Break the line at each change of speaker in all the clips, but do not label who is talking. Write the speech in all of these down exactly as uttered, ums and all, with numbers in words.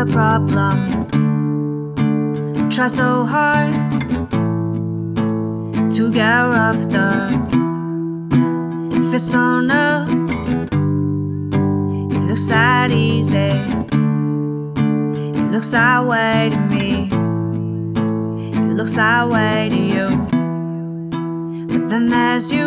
a problem. Try so hard to get off the if it's on up. It looks that easy. It looks that way to me. It looks that way to you. But then there's you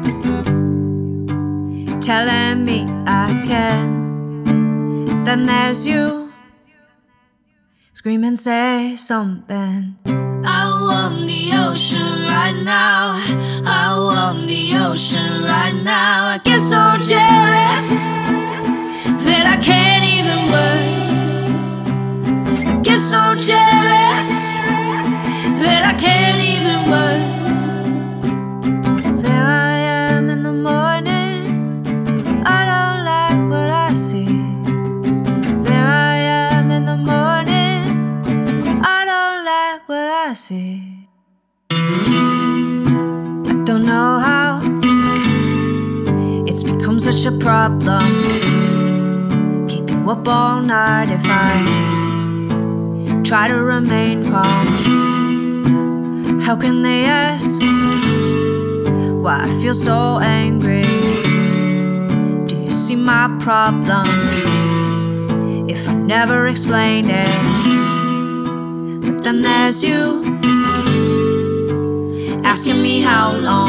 telling me I can. Then there's you scream and say something.
I want the ocean right now. I want the ocean right now. I get so jealous that I can't even work. I get so jealous that I can't even work.
There I am in the morning. I don't like what I see. There I am in the morning. I don't like what I see. I don't know how it's become such a problem. Keep you up all night if I try to remain calm. How can they ask why I feel so angry? Do you see my problem if I never explain it? But then there's you asking me how long.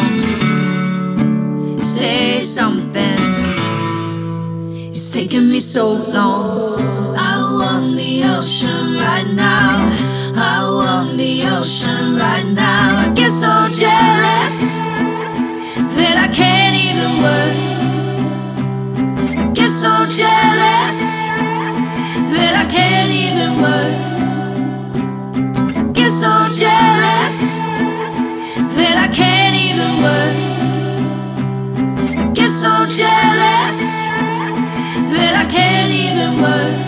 Say something. It's taking me so long.
I want the ocean right now. I want the ocean right now. I get so jealous that I can't even work. I get so jealous that I can't even work. I get so jealous that I can't even work. I get so jealous that I can't even work.